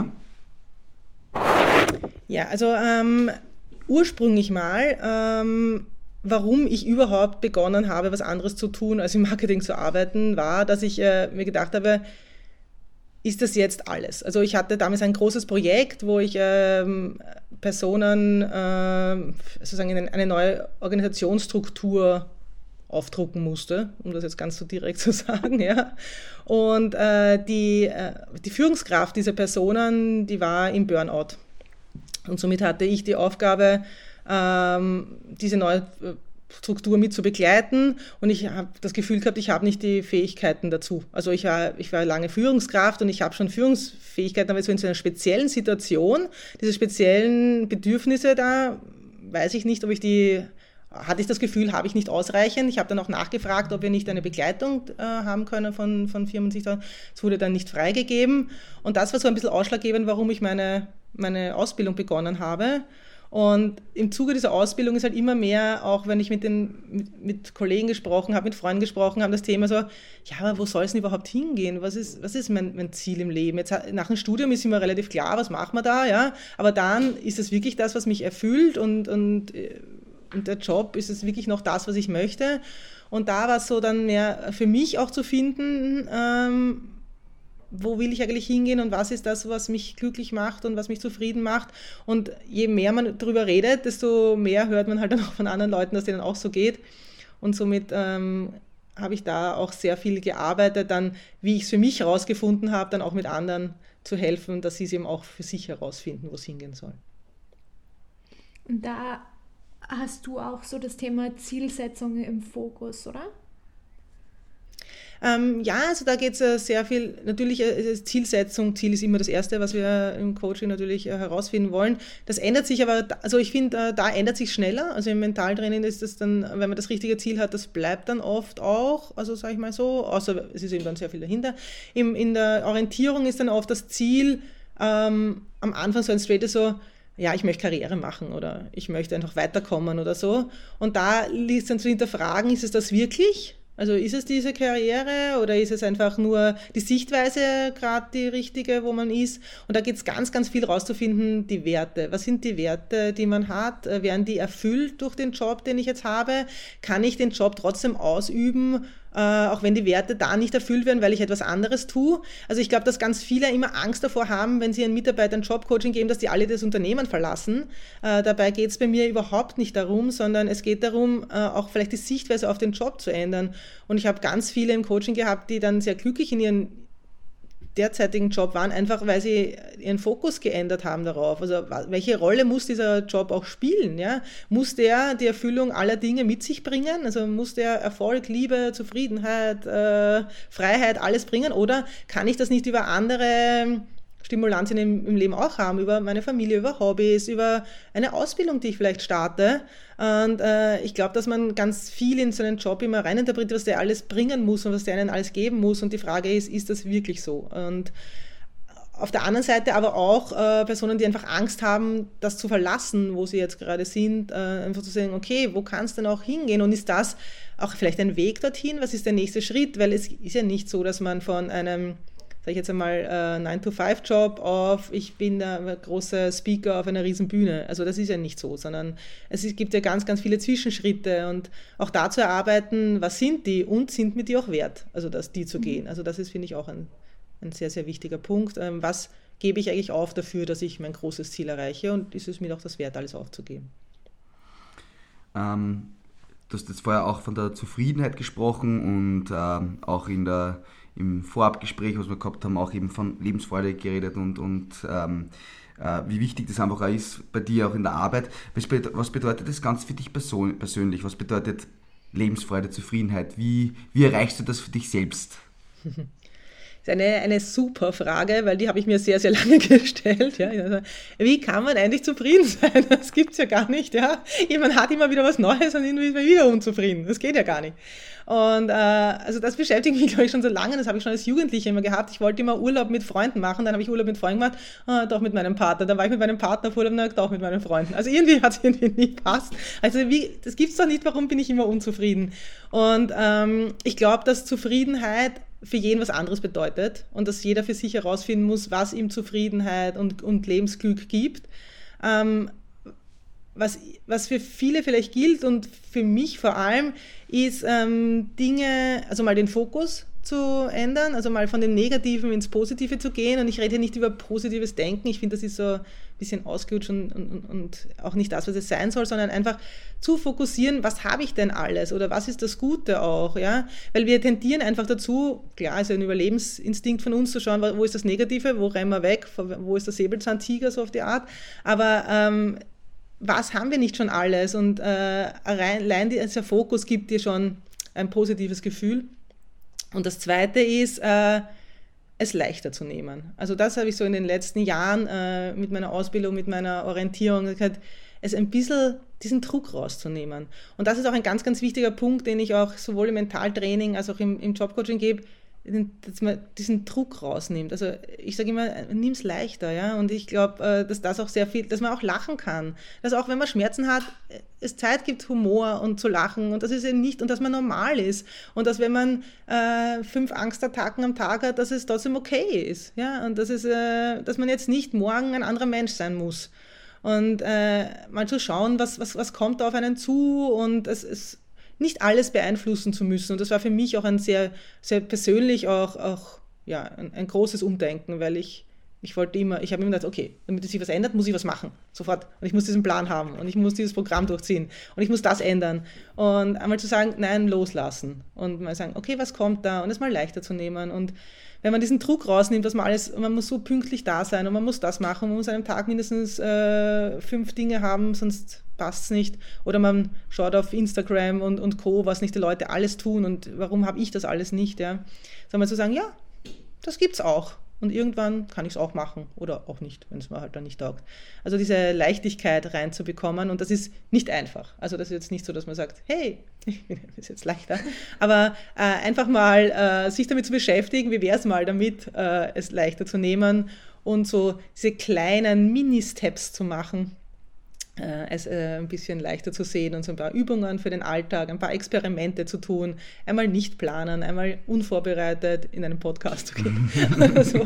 Ja, also ähm, ursprünglich mal, ähm, warum ich überhaupt begonnen habe, was anderes zu tun, als im Marketing zu arbeiten, war, dass ich äh, mir gedacht habe, ist das jetzt alles? Also ich hatte damals ein großes Projekt, wo ich ähm, Personen äh, sozusagen in eine neue Organisationsstruktur aufdrucken musste, um das jetzt ganz so direkt zu sagen, ja. Und äh, die, äh, die Führungskraft dieser Personen, die war im Burnout. Und somit hatte ich die Aufgabe, ähm, diese neue Struktur mit zu begleiten. Und ich habe das Gefühl gehabt, ich habe nicht die Fähigkeiten dazu. Also ich war, ich war lange Führungskraft und ich habe schon Führungsfähigkeiten, aber so in so einer speziellen Situation, diese speziellen Bedürfnisse, da weiß ich nicht, ob ich die, hatte ich das Gefühl, habe ich nicht ausreichend. Ich habe dann auch nachgefragt, ob wir nicht eine Begleitung äh, haben können von, von Firmen. Es wurde dann nicht freigegeben. Und das war so ein bisschen ausschlaggebend, warum ich meine meine Ausbildung begonnen habe. Und im Zuge dieser Ausbildung ist halt immer mehr, auch wenn ich mit, den, mit, mit Kollegen gesprochen habe, mit Freunden gesprochen habe, das Thema so, ja, aber wo soll es denn überhaupt hingehen? Was ist, was ist mein, mein Ziel im Leben? Jetzt, nach dem Studium ist immer relativ klar, was machen wir da, ja? Aber dann ist es wirklich das, was mich erfüllt und, und, und der Job, ist es wirklich noch das, was ich möchte? Und da war es so dann mehr für mich auch zu finden, ähm, wo will ich eigentlich hingehen und was ist das, was mich glücklich macht und was mich zufrieden macht. Und je mehr man darüber redet, desto mehr hört man halt dann auch von anderen Leuten, dass es denen auch so geht. Und somit ähm, habe ich da auch sehr viel gearbeitet, dann, wie ich es für mich herausgefunden habe, dann auch mit anderen zu helfen, dass sie es eben auch für sich herausfinden, wo es hingehen soll. Und da hast du auch so das Thema Zielsetzung im Fokus, oder? Ähm, ja, also da geht es äh, sehr viel, natürlich äh, Zielsetzung, Ziel ist immer das Erste, was wir im Coaching natürlich äh, herausfinden wollen. Das ändert sich aber, also ich finde, äh, da ändert sich schneller, also im Mentaltraining ist das dann, wenn man das richtige Ziel hat, das bleibt dann oft auch, also sage ich mal so, außer es ist eben dann sehr viel dahinter. Im, in der Orientierung ist dann oft das Ziel ähm, am Anfang so ein straightes so, ja, ich möchte Karriere machen oder ich möchte einfach weiterkommen oder so. Und da liegt dann zu hinterfragen, ist es das wirklich? Also ist es diese Karriere oder ist es einfach nur die Sichtweise gerade die richtige, wo man ist? Und da geht es ganz, ganz viel rauszufinden, die Werte. Was sind die Werte, die man hat? Werden die erfüllt durch den Job, den ich jetzt habe? Kann ich den Job trotzdem ausüben, äh, auch wenn die Werte da nicht erfüllt werden, weil ich etwas anderes tue? Also ich glaube, dass ganz viele immer Angst davor haben, wenn sie ihren Mitarbeitern Jobcoaching geben, dass die alle das Unternehmen verlassen. Äh, dabei geht es bei mir überhaupt nicht darum, sondern es geht darum, äh, auch vielleicht die Sichtweise auf den Job zu ändern. Und ich habe ganz viele im Coaching gehabt, die dann sehr glücklich in ihren derzeitigen Job waren, einfach weil sie ihren Fokus geändert haben darauf. Also welche Rolle muss dieser Job auch spielen? Ja? Muss der die Erfüllung aller Dinge mit sich bringen? Also muss der Erfolg, Liebe, Zufriedenheit, äh, Freiheit, alles bringen? Oder kann ich das nicht über andere Stimulantien im, im Leben auch haben, über meine Familie, über Hobbys, über eine Ausbildung, die ich vielleicht starte? Und äh, ich glaube, dass man ganz viel in so einen Job immer reininterpretiert, was der alles bringen muss und was der einen alles geben muss. Und die Frage ist, ist das wirklich so? Und auf der anderen Seite aber auch äh, Personen, die einfach Angst haben, das zu verlassen, wo sie jetzt gerade sind, äh, einfach zu sagen, okay, wo kann es denn auch hingehen? Und ist das auch vielleicht ein Weg dorthin? Was ist der nächste Schritt? Weil es ist ja nicht so, dass man von einem, sage ich jetzt einmal, äh, nine to five Job auf, ich bin der große Speaker auf einer riesen Bühne. Also das ist ja nicht so, sondern es gibt ja ganz, ganz viele Zwischenschritte und auch da zu erarbeiten, was sind die und sind mir die auch wert, also das, die zu gehen. Also das ist, finde ich, auch ein, ein sehr, sehr wichtiger Punkt. Ähm, was gebe ich eigentlich auf dafür, dass ich mein großes Ziel erreiche und ist es mir auch das wert, alles aufzugeben? Ähm du hast jetzt vorher auch von der Zufriedenheit gesprochen und ähm, auch in der, im Vorabgespräch, was wir gehabt haben, auch eben von Lebensfreude geredet und, und ähm, äh, wie wichtig das einfach auch ist bei dir auch in der Arbeit. Was, be- was bedeutet das Ganze für dich person- persönlich? Was bedeutet Lebensfreude, Zufriedenheit? Wie, wie erreichst du das für dich selbst? Das ist eine, eine super Frage, weil die habe ich mir sehr, sehr lange gestellt. Ja. Also, wie kann man eigentlich zufrieden sein? Das gibt es ja gar nicht. Ja. Man hat immer wieder was Neues und irgendwie ist man wieder unzufrieden. Das geht ja gar nicht. Und äh, also das beschäftigt mich, glaube ich, schon so lange. Das habe ich schon als Jugendliche immer gehabt. Ich wollte immer Urlaub mit Freunden machen. Dann habe ich Urlaub mit Freunden gemacht. Ah, doch mit meinem Partner. Dann war ich mit meinem Partner auf Urlaub, dann doch mit meinen Freunden. Also irgendwie hat es irgendwie nie gepasst. Also wie, das gibt es doch nicht. Warum bin ich immer unzufrieden? Und ähm, ich glaube, dass Zufriedenheit für jeden was anderes bedeutet und dass jeder für sich herausfinden muss, was ihm Zufriedenheit und, und Lebensglück gibt. Ähm, was, was für viele vielleicht gilt und für mich vor allem, ist ähm, Dinge, also mal den Fokus zu ändern, also mal von dem Negativen ins Positive zu gehen. Und ich rede hier nicht über positives Denken, ich finde, das ist so ein bisschen ausgelutscht und, und, und auch nicht das, was es sein soll, sondern einfach zu fokussieren, was habe ich denn alles oder was ist das Gute auch, ja? Weil wir tendieren einfach dazu, klar ist ja ein Überlebensinstinkt von uns zu schauen, wo ist das Negative, wo rennen wir weg, wo ist der Säbelzahntiger, so auf die Art, aber ähm, was haben wir nicht schon alles? Und äh, allein dieser Fokus gibt dir schon ein positives Gefühl. Und das Zweite ist, äh, es leichter zu nehmen. Also das habe ich so in den letzten Jahren äh, mit meiner Ausbildung, mit meiner Orientierung gesagt, es ein bisschen diesen Druck rauszunehmen. Und das ist auch ein ganz, ganz wichtiger Punkt, den ich auch sowohl im Mentaltraining als auch im, im Jobcoaching gebe, dass man diesen Druck rausnimmt. Also ich sage immer, nimm es leichter, ja. Und ich glaube, dass das auch sehr viel, dass man auch lachen kann. Dass auch wenn man Schmerzen hat, es Zeit gibt, Humor und zu lachen. Und das ist eben nicht, und dass man normal ist. Und dass wenn man äh, fünf Angstattacken am Tag hat, dass es trotzdem okay ist. Ja. Und das ist, äh, dass man jetzt nicht morgen ein anderer Mensch sein muss. Und äh, mal zu schauen, was, was, was kommt auf einen zu und es ist nicht alles beeinflussen zu müssen. Und das war für mich auch ein sehr, sehr persönlich auch, auch ja, ein, ein großes Umdenken, weil ich, ich wollte immer, ich habe immer gedacht, okay, damit sich was ändert, muss ich was machen, sofort. Und ich muss diesen Plan haben und ich muss dieses Programm durchziehen und ich muss das ändern. Und einmal zu sagen, nein, loslassen. Und mal sagen, okay, was kommt da? Und es mal leichter zu nehmen. Und wenn man diesen Druck rausnimmt, dass man alles, man muss so pünktlich da sein und man muss das machen, man muss an einem Tag mindestens äh, fünf Dinge haben, sonst passt es nicht. Oder man schaut auf Instagram und, und Co., was nicht die Leute alles tun und warum habe ich das alles nicht. Ja? Sondern zu sagen, ja, das gibt's auch. Und irgendwann kann ich es auch machen oder auch nicht, wenn es mir halt dann nicht taugt. Also diese Leichtigkeit reinzubekommen und das ist nicht einfach. Also das ist jetzt nicht so, dass man sagt, hey, ich bin jetzt leichter. Aber äh, einfach mal äh, sich damit zu beschäftigen, wie wäre es mal damit, äh, es leichter zu nehmen und so diese kleinen Mini-Steps zu machen, äh, es äh, ein bisschen leichter zu sehen und so ein paar Übungen für den Alltag, ein paar Experimente zu tun, einmal nicht planen, einmal unvorbereitet in einen Podcast zu gehen. so.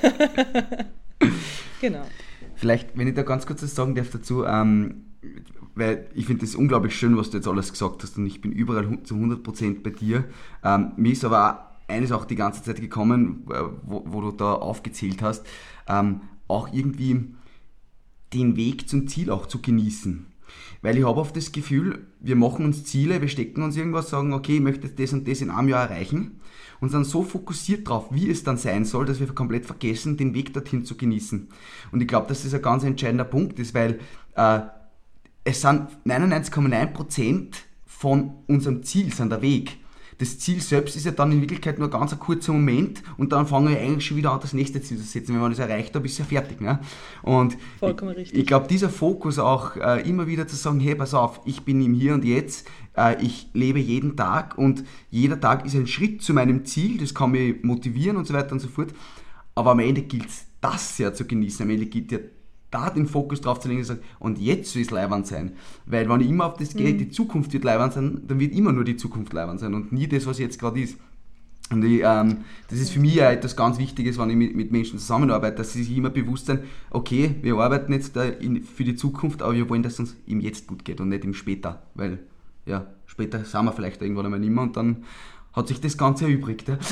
Genau. Vielleicht, wenn ich da ganz kurz was sagen darf dazu, ähm, weil ich finde das unglaublich schön, was du jetzt alles gesagt hast und ich bin überall zu hundert Prozent bei dir. Ähm, mir ist aber auch eines auch die ganze Zeit gekommen, wo, wo du da aufgezählt hast, ähm, auch irgendwie den Weg zum Ziel auch zu genießen. Weil ich habe oft das Gefühl, wir machen uns Ziele, wir stecken uns irgendwas, sagen, okay, ich möchte das und das in einem Jahr erreichen und sind so fokussiert drauf, wie es dann sein soll, dass wir komplett vergessen, den Weg dorthin zu genießen. Und ich glaube, dass das ein ganz entscheidender Punkt ist, weil äh, es sind neunundneunzig Komma neun Prozent von unserem Ziel sind der Weg. Das Ziel selbst ist ja dann in Wirklichkeit nur ein ganz kurzer Moment und dann fange ich eigentlich schon wieder an, das nächste Ziel zu setzen. Wenn man das erreicht hat, ist ja fertig. Ne? Und vollkommen ich, richtig. Ich glaube, dieser Fokus auch äh, immer wieder zu sagen, hey, pass auf, ich bin im Hier und Jetzt, äh, ich lebe jeden Tag und jeder Tag ist ein Schritt zu meinem Ziel, das kann mich motivieren und so weiter und so fort. Aber am Ende gilt es, das ja zu genießen. Am Ende gilt ja da den Fokus drauf zu legen und sagen, und jetzt soll es leiwand sein. Weil wenn ich immer auf das gehe, mhm. die Zukunft wird leiwand sein, dann wird immer nur die Zukunft leiwand sein und nie das, was jetzt gerade ist. Und ich, ähm, das ist für mich ja etwas ganz Wichtiges, wenn ich mit, mit Menschen zusammenarbeite, dass sie sich immer bewusst sein, okay, wir arbeiten jetzt da in, für die Zukunft, aber wir wollen, dass es uns im Jetzt gut geht und nicht im Später. Weil, ja, später sind wir vielleicht irgendwann einmal nicht mehr und dann hat sich das Ganze erübrigt. Ja.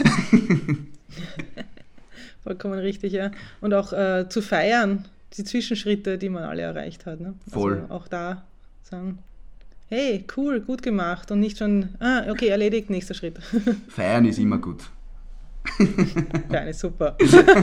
Vollkommen richtig, ja. Und auch äh, zu feiern, die Zwischenschritte, die man alle erreicht hat. Ne? Voll. Also auch da sagen, hey, cool, gut gemacht und nicht schon, ah, okay, erledigt, nächster Schritt. Feiern ist immer gut. Feiern ist super.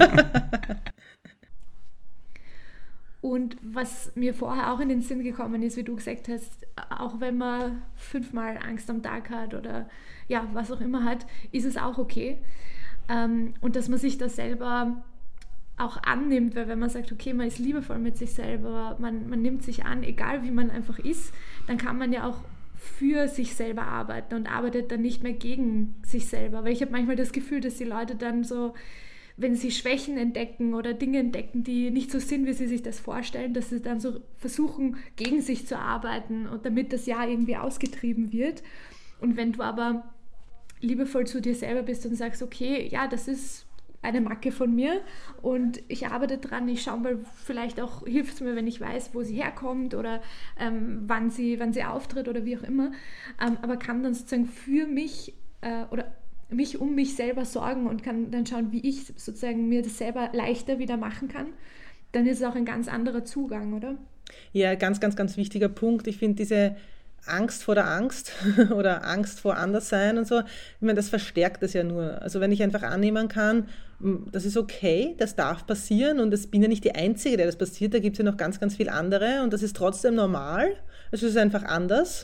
Und was mir vorher auch in den Sinn gekommen ist, wie du gesagt hast, auch wenn man fünfmal Angst am Tag hat oder ja, was auch immer hat, ist es auch okay. Ähm, und dass man sich da selber auch annimmt, weil wenn man sagt, okay, man ist liebevoll mit sich selber, man, man nimmt sich an, egal wie man einfach ist, dann kann man ja auch für sich selber arbeiten und arbeitet dann nicht mehr gegen sich selber. Weil ich habe manchmal das Gefühl, dass die Leute dann so, wenn sie Schwächen entdecken oder Dinge entdecken, die nicht so sind, wie sie sich das vorstellen, dass sie dann so versuchen, gegen sich zu arbeiten und damit das Jahr irgendwie ausgetrieben wird. Und wenn du aber liebevoll zu dir selber bist und sagst, okay, ja, das ist eine Macke von mir und ich arbeite dran, ich schaue mal, vielleicht auch hilft es mir, wenn ich weiß, wo sie herkommt oder ähm, wann sie, wann sie auftritt oder wie auch immer, ähm, aber kann dann sozusagen für mich äh, oder mich um mich selber sorgen und kann dann schauen, wie ich sozusagen mir das selber leichter wieder machen kann, dann ist es auch ein ganz anderer Zugang, oder? Ja, ganz, ganz, ganz wichtiger Punkt. Ich finde diese Angst vor der Angst oder Angst vor Anderssein und so, ich meine, das verstärkt das ja nur. Also wenn ich einfach annehmen kann, das ist okay, das darf passieren und ich bin ja nicht die Einzige, der das passiert, da gibt es ja noch ganz, ganz viele andere und das ist trotzdem normal, es ist einfach anders.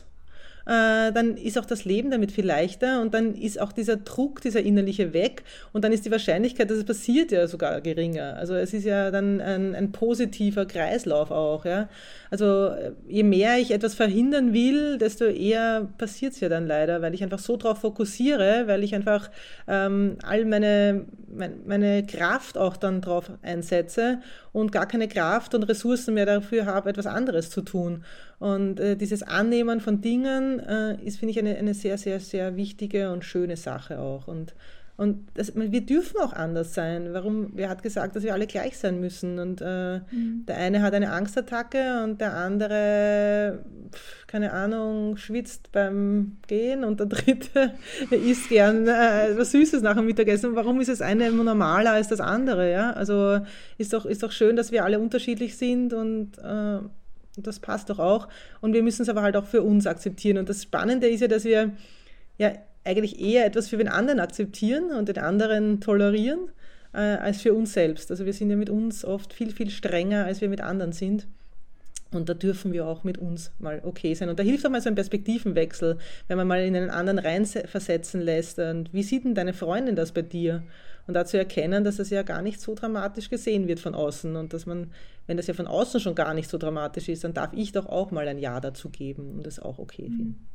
Dann ist auch das Leben damit viel leichter und dann ist auch dieser Druck, dieser innerliche weg und dann ist die Wahrscheinlichkeit, dass es passiert, ja sogar geringer. Also es ist ja dann ein, ein positiver Kreislauf auch. Ja? Also je mehr ich etwas verhindern will, desto eher passiert es ja dann leider, weil ich einfach so drauf fokussiere, weil ich einfach ähm, all meine, meine, meine Kraft auch dann drauf einsetze und gar keine Kraft und Ressourcen mehr dafür habe, etwas anderes zu tun. Und äh, dieses Annehmen von Dingen äh, ist, finde ich, eine, eine sehr, sehr, sehr wichtige und schöne Sache auch. Und, und das, wir dürfen auch anders sein. Warum? Wer hat gesagt, dass wir alle gleich sein müssen? Und äh, mhm. der eine hat eine Angstattacke und der andere, pf, keine Ahnung, schwitzt beim Gehen und der dritte isst gern äh, etwas Süßes nach dem Mittagessen. Und warum ist das eine immer normaler als das andere? Ja? Also ist doch, ist doch schön, dass wir alle unterschiedlich sind und äh, das passt doch auch. Und wir müssen es aber halt auch für uns akzeptieren. Und das Spannende ist ja, dass wir ja eigentlich eher etwas für den anderen akzeptieren und den anderen tolerieren, äh, als für uns selbst. Also wir sind ja mit uns oft viel, viel strenger, als wir mit anderen sind. Und da dürfen wir auch mit uns mal okay sein. Und da hilft auch mal so ein Perspektivenwechsel, wenn man mal in einen anderen reinversetzen lässt. Und wie sieht denn deine Freundin das bei dir? Und dazu erkennen, dass das ja gar nicht so dramatisch gesehen wird von außen. Und dass man, wenn das ja von außen schon gar nicht so dramatisch ist, dann darf ich doch auch mal ein Ja dazu geben und das auch okay finden.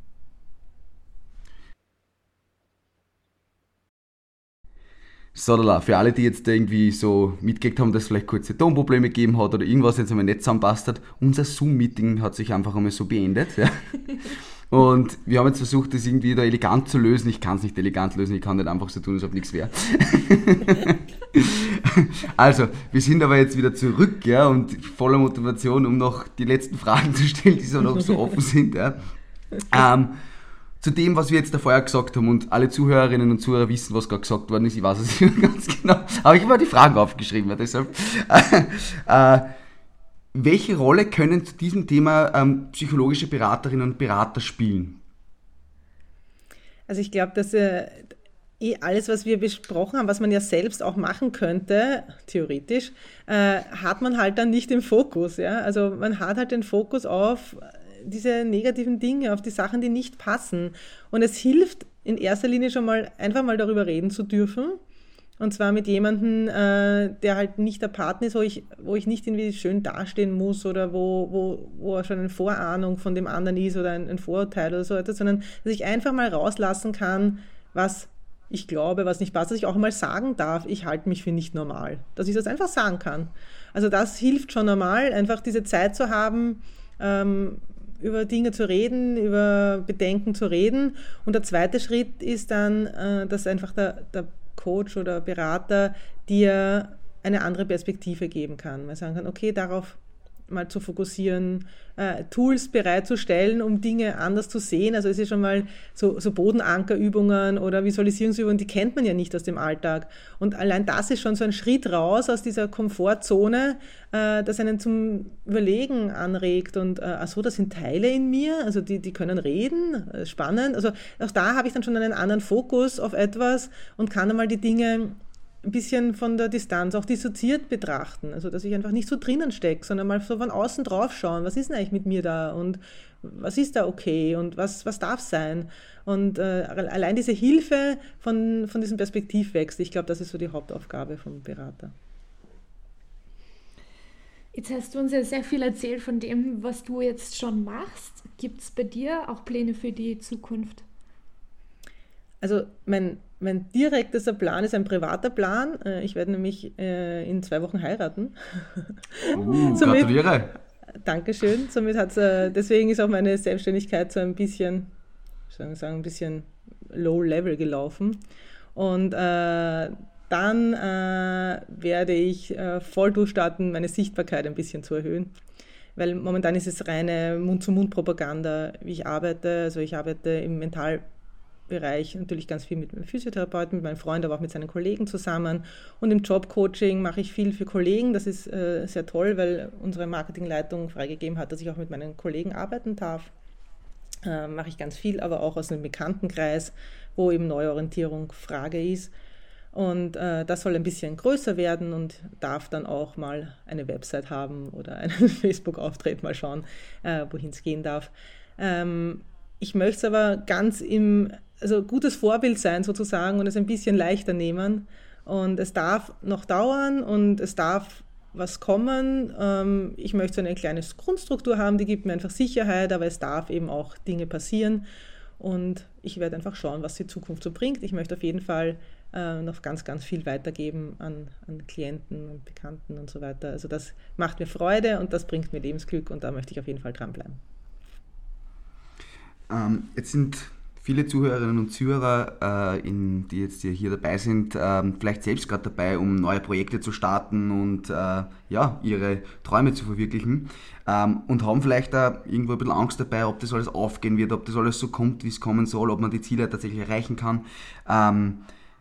So, lala, für alle, die jetzt irgendwie so mitgekriegt haben, dass es vielleicht kurze Tonprobleme gegeben hat oder irgendwas jetzt einmal nicht zusammenpasst hat, unser Zoom-Meeting hat sich einfach einmal so beendet. Ja. Und wir haben jetzt versucht, das irgendwie da elegant zu lösen. Ich kann es nicht elegant lösen, ich kann nicht einfach so tun, als ob nichts wäre. Also, wir sind aber jetzt wieder zurück, ja, und voller Motivation, um noch die letzten Fragen zu stellen, die so noch so offen sind. Ja. Ähm, zu dem, was wir jetzt da vorher gesagt haben, und alle Zuhörerinnen und Zuhörer wissen, was gerade gesagt worden ist, ich weiß es nicht ganz genau, aber ich habe die Fragen aufgeschrieben, deshalb. äh, welche Rolle können zu diesem Thema ähm, psychologische Beraterinnen und Berater spielen? Also ich glaube, dass äh, eh alles, was wir besprochen haben, was man ja selbst auch machen könnte, theoretisch, äh, hat man halt dann nicht im Fokus. Ja? Also man hat halt den Fokus auf diese negativen Dinge, auf die Sachen, die nicht passen. Und es hilft in erster Linie schon mal, einfach mal darüber reden zu dürfen. Und zwar mit jemandem, äh, der halt nicht der Partner ist, wo ich, wo ich nicht irgendwie schön dastehen muss oder wo, wo, wo er schon eine Vorahnung von dem anderen ist oder ein, ein Vorurteil oder so etwas, sondern dass ich einfach mal rauslassen kann, was ich glaube, was nicht passt, dass ich auch mal sagen darf, ich halte mich für nicht normal. Dass ich das einfach sagen kann. Also das hilft schon normal, einfach diese Zeit zu haben, ähm, über Dinge zu reden, über Bedenken zu reden. Und der zweite Schritt ist dann, äh, dass einfach der, der Coach oder Berater dir eine andere Perspektive geben kann. Man sagen kann, okay, darauf mal zu fokussieren, äh, Tools bereitzustellen, um Dinge anders zu sehen. Also es ist schon mal so, so Bodenankerübungen oder Visualisierungsübungen, die kennt man ja nicht aus dem Alltag. Und allein das ist schon so ein Schritt raus aus dieser Komfortzone, äh, das einen zum Überlegen anregt. Und äh, ach so, das sind Teile in mir, also die, die können reden, äh, spannend. Also auch da habe ich dann schon einen anderen Fokus auf etwas und kann einmal die Dinge ein bisschen von der Distanz auch dissoziiert betrachten. Also dass ich einfach nicht so drinnen stecke, sondern mal so von außen drauf schauen, was ist denn eigentlich mit mir da und was ist da okay und was, was darf sein. Und äh, allein diese Hilfe von, von diesem Perspektivwechsel, ich glaube, das ist so die Hauptaufgabe vom Berater. Jetzt hast du uns ja sehr viel erzählt von dem, was du jetzt schon machst. Gibt es bei dir auch Pläne für die Zukunft? Also mein, mein direkter Plan ist ein privater Plan. Ich werde nämlich in zwei Wochen heiraten. Uh, Somit, gratuliere! Dankeschön. Somit hat's, deswegen ist auch meine Selbstständigkeit so ein bisschen, sagen wir ein bisschen low level gelaufen. Und äh, dann äh, werde ich äh, voll durchstarten, meine Sichtbarkeit ein bisschen zu erhöhen. Weil momentan ist es reine Mund-zu-Mund-Propaganda, wie ich arbeite. Also ich arbeite im Mental Bereich natürlich ganz viel mit Physiotherapeuten, mit meinem Freund, aber auch mit seinen Kollegen zusammen. Und im Jobcoaching mache ich viel für Kollegen. Das ist äh, sehr toll, weil unsere Marketingleitung freigegeben hat, dass ich auch mit meinen Kollegen arbeiten darf. Äh, mache ich ganz viel, aber auch aus einem Bekanntenkreis, wo eben Neuorientierung Frage ist. Und äh, das soll ein bisschen größer werden und darf dann auch mal eine Website haben oder einen Facebook-Auftritt, mal schauen, äh, wohin es gehen darf. Ähm, ich möchte es aber ganz im, also gutes Vorbild sein sozusagen und es ein bisschen leichter nehmen. Und es darf noch dauern und es darf was kommen. Ähm, ich möchte so eine kleine Grundstruktur haben, die gibt mir einfach Sicherheit, aber es darf eben auch Dinge passieren. Und ich werde einfach schauen, was die Zukunft so bringt. Ich möchte auf jeden Fall äh, noch ganz, ganz viel weitergeben an, an Klienten und Bekannten und so weiter. Also das macht mir Freude und das bringt mir Lebensglück und da möchte ich auf jeden Fall dranbleiben. Ähm, jetzt sind viele Zuhörerinnen und Zuhörer, äh, in, die jetzt hier dabei sind, äh, vielleicht selbst gerade dabei, um neue Projekte zu starten und äh, ja, ihre Träume zu verwirklichen ähm, und haben vielleicht da irgendwo ein bisschen Angst dabei, ob das alles aufgehen wird, ob das alles so kommt, wie es kommen soll, ob man die Ziele tatsächlich erreichen kann. Ähm,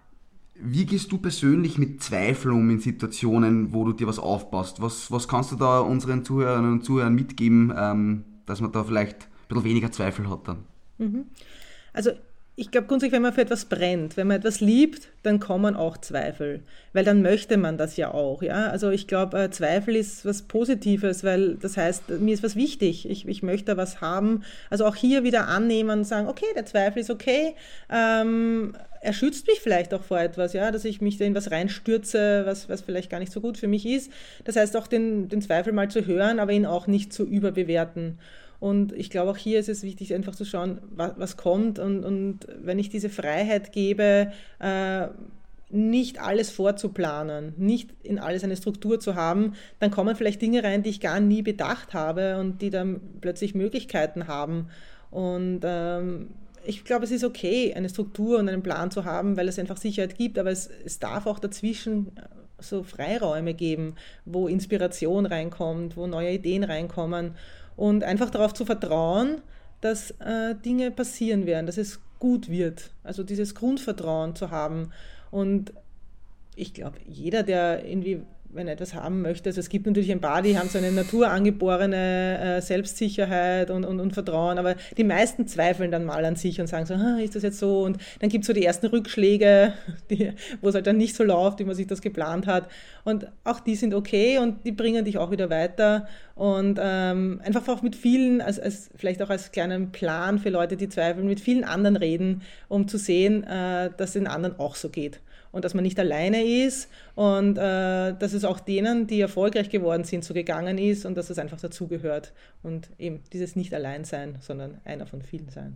wie gehst du persönlich mit Zweifel um in Situationen, wo du dir was aufbaust? Was, was kannst du da unseren Zuhörerinnen und Zuhörern mitgeben, ähm, dass man da vielleicht ein bisschen weniger Zweifel hat dann? Mhm. Also ich glaube grundsätzlich, wenn man für etwas brennt, wenn man etwas liebt, dann kommen auch Zweifel, weil dann möchte man das ja auch. Ja? Also ich glaube, Zweifel ist was Positives, weil das heißt, mir ist was wichtig, ich, ich möchte was haben. Also auch hier wieder annehmen und sagen, okay, der Zweifel ist okay, ähm, er schützt mich vielleicht auch vor etwas, ja, dass ich mich da in was reinstürze, was, was vielleicht gar nicht so gut für mich ist. Das heißt auch den, den Zweifel mal zu hören, aber ihn auch nicht zu überbewerten. Und ich glaube, auch hier ist es wichtig, einfach zu schauen, was, was kommt. Und, und wenn ich diese Freiheit gebe, äh, nicht alles vorzuplanen, nicht in alles eine Struktur zu haben, dann kommen vielleicht Dinge rein, die ich gar nie bedacht habe und die dann plötzlich Möglichkeiten haben. Und ähm, ich glaube, es ist okay, eine Struktur und einen Plan zu haben, weil es einfach Sicherheit gibt, aber es, es darf auch dazwischen so Freiräume geben, wo Inspiration reinkommt, wo neue Ideen reinkommen. Und einfach darauf zu vertrauen, dass äh, Dinge passieren werden, dass es gut wird. Also dieses Grundvertrauen zu haben. Und ich glaube, jeder, der irgendwie, wenn er etwas haben möchte, also es gibt natürlich ein paar, die haben so eine naturangeborene äh, Selbstsicherheit und, und, und Vertrauen, aber die meisten zweifeln dann mal an sich und sagen so, ah, ist das jetzt so? Und dann gibt es so die ersten Rückschläge, die, wo es halt dann nicht so läuft, wie man sich das geplant hat. Und auch die sind okay und die bringen dich auch wieder weiter. Und ähm, einfach auch mit vielen, als, als, vielleicht auch als kleinen Plan für Leute, die zweifeln, mit vielen anderen reden, um zu sehen, äh, dass es den anderen auch so geht. Und dass man nicht alleine ist und äh, dass es auch denen, die erfolgreich geworden sind, so gegangen ist und dass es einfach dazugehört. Und eben dieses nicht allein sein, sondern einer von vielen sein.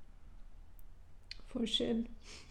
Voll schön.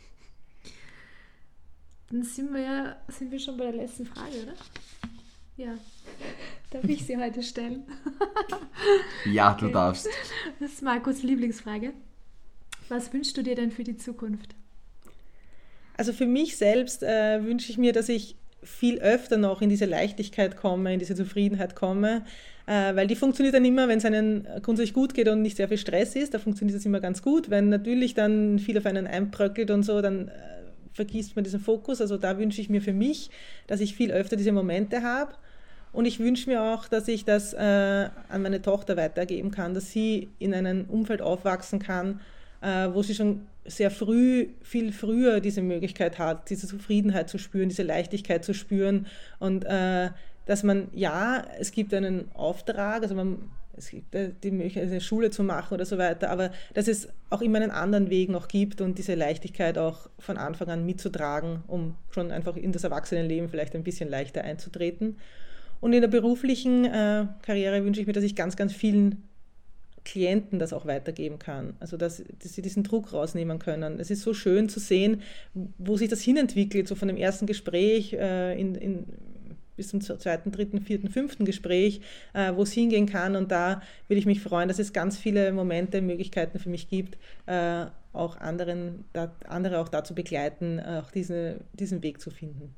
Dann sind wir ja sind wir schon bei der letzten Frage, oder? Ja. Darf ich sie heute stellen? Ja, okay. Du darfst. Das ist Markus' Lieblingsfrage. Was wünschst du dir denn für die Zukunft? Also für mich selbst äh, wünsche ich mir, dass ich viel öfter noch in diese Leichtigkeit komme, in diese Zufriedenheit komme, äh, weil die funktioniert dann immer, wenn es einem grundsätzlich gut geht und nicht sehr viel Stress ist, da funktioniert das immer ganz gut. Wenn natürlich dann viel auf einen einbröckelt und so, dann äh, vergisst man diesen Fokus. Also da wünsche ich mir für mich, dass ich viel öfter diese Momente habe. Und ich wünsche mir auch, dass ich das äh, an meine Tochter weitergeben kann, dass sie in einem Umfeld aufwachsen kann, äh, wo sie schon sehr früh, viel früher diese Möglichkeit hat, diese Zufriedenheit zu spüren, diese Leichtigkeit zu spüren und äh, dass man, ja, es gibt einen Auftrag, also man, es gibt die Möglichkeit, eine Schule zu machen oder so weiter, aber dass es auch immer einen anderen Weg noch gibt und diese Leichtigkeit auch von Anfang an mitzutragen, um schon einfach in das Erwachsenenleben vielleicht ein bisschen leichter einzutreten. Und in der beruflichen äh, Karriere wünsche ich mir, dass ich ganz, ganz vielen Klienten das auch weitergeben kann. Also dass, dass sie diesen Druck rausnehmen können. Es ist so schön zu sehen, wo sich das hinentwickelt, so von dem ersten Gespräch äh, in, in, bis zum zweiten, dritten, vierten, fünften Gespräch, äh, wo es hingehen kann. Und da würde ich mich freuen, dass es ganz viele Momente, Möglichkeiten für mich gibt, äh, auch anderen, da, andere auch dazu begleiten, auch diese, diesen Weg zu finden.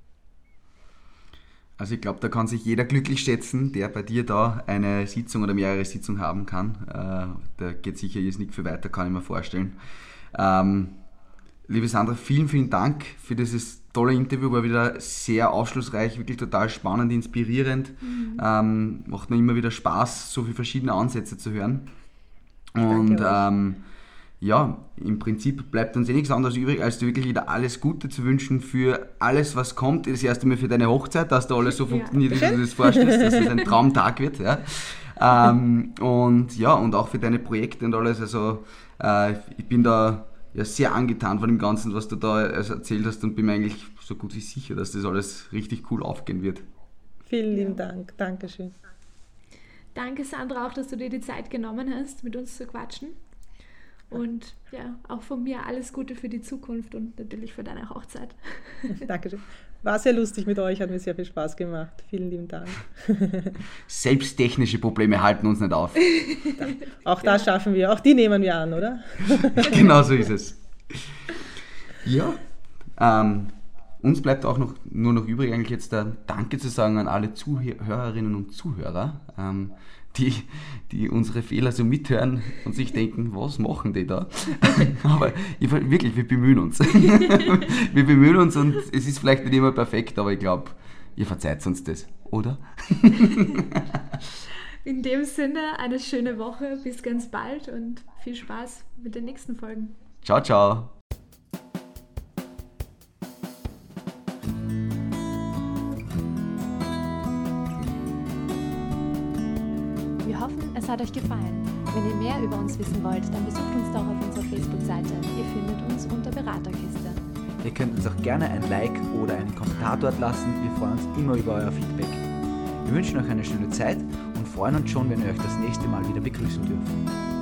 Also ich glaube, da kann sich jeder glücklich schätzen, der bei dir da eine Sitzung oder mehrere Sitzungen haben kann. Äh, da geht sicher jetzt nicht viel weiter, kann ich mir vorstellen. Ähm, liebe Sandra, vielen, vielen Dank für dieses tolle Interview. War wieder sehr aufschlussreich, wirklich total spannend, inspirierend. Mhm. Ähm, macht mir immer wieder Spaß, so viele verschiedene Ansätze zu hören. Und ähm, ja, im Prinzip bleibt uns eh nichts anderes übrig, als dir wirklich wieder alles Gute zu wünschen für alles, was kommt. Das erste Mal für deine Hochzeit, dass da alles so funktioniert, ja, wie du dir das vorstellst, dass es ein Traumtag wird. Ja. Ähm, und ja, und auch für deine Projekte und alles. Also äh, ich bin da ja sehr angetan von dem Ganzen, was du da erzählt hast und bin mir eigentlich so gut wie sicher, dass das alles richtig cool aufgehen wird. Vielen lieben Dank. Dankeschön. Danke, Sandra, auch, dass du dir die Zeit genommen hast, mit uns zu quatschen. Und ja, auch von mir alles Gute für die Zukunft und natürlich für deine Hochzeit. Dankeschön. War sehr lustig mit euch, hat mir sehr viel Spaß gemacht. Vielen lieben Dank. Selbst technische Probleme halten uns nicht auf. Da, auch das ja. Schaffen wir, auch die nehmen wir an, oder? Genau so ist es. Ja, ähm, uns bleibt auch noch, nur noch übrig, eigentlich jetzt da Danke zu sagen an alle Zuhörerinnen und Zuhörer, ähm, die, die unsere Fehler so mithören und sich denken, was machen die da? Aber ich, wirklich, wir bemühen uns. Wir bemühen uns und es ist vielleicht nicht immer perfekt, aber ich glaube, ihr verzeiht uns das, oder? In dem Sinne, eine schöne Woche, bis ganz bald und viel Spaß mit den nächsten Folgen. Ciao, ciao. Wir hoffen, es hat euch gefallen. Wenn ihr mehr über uns wissen wollt, dann besucht uns doch auf unserer Facebook-Seite. Ihr findet uns unter Beraterkiste. Ihr könnt uns auch gerne ein Like oder einen Kommentar dort lassen. Wir freuen uns immer über euer Feedback. Wir wünschen euch eine schöne Zeit und freuen uns schon, wenn wir euch das nächste Mal wieder begrüßen dürfen.